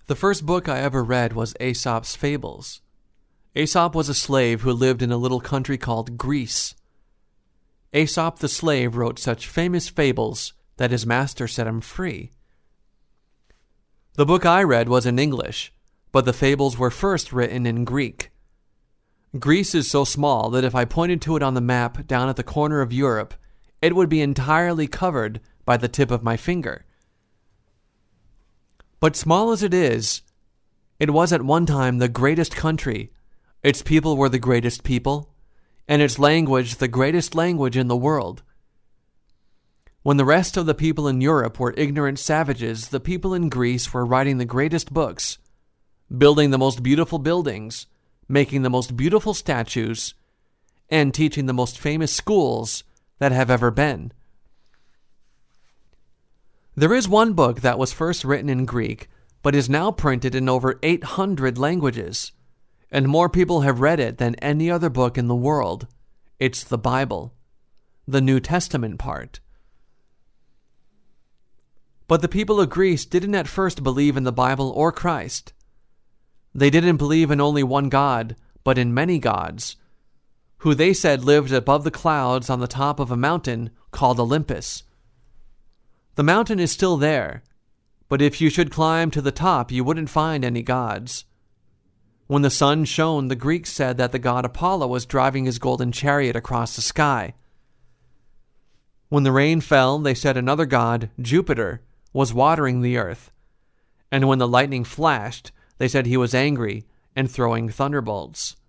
The first book I ever read was Aesop's Fables. Aesop was a slave who lived in a little country called Greece. Aesop the slave wrote such famous fables that his master set him free. The book I read was in English, but the fables were first written in Greek. Greece is so small that if I pointed to it on the map down at the corner of Europe, it would be entirely covered by the tip of my finger. But small as it is, it was at one time the greatest country, its people were the greatest people, and its language the greatest language in the world. When the rest of the people in Europe were ignorant savages, the people in Greece were writing the greatest books, building the most beautiful buildings, making the most beautiful statues, and teaching the most famous schools that have ever been. There is one book that was first written in Greek, but is now printed in over 800 languages, and more people have read it than any other book in the world. It's the Bible, the New Testament part. But the people of Greece didn't at first believe in the Bible or Christ. They didn't believe in only one God, but in many gods, who they said lived above the clouds on the top of a mountain called Olympus. The mountain is still there, but if you should climb to the top, you wouldn't find any gods. When the sun shone, the Greeks said that the god Apollo was driving his golden chariot across the sky. When the rain fell, they said another god, Jupiter, was watering the earth. And when the lightning flashed, they said he was angry and throwing thunderbolts.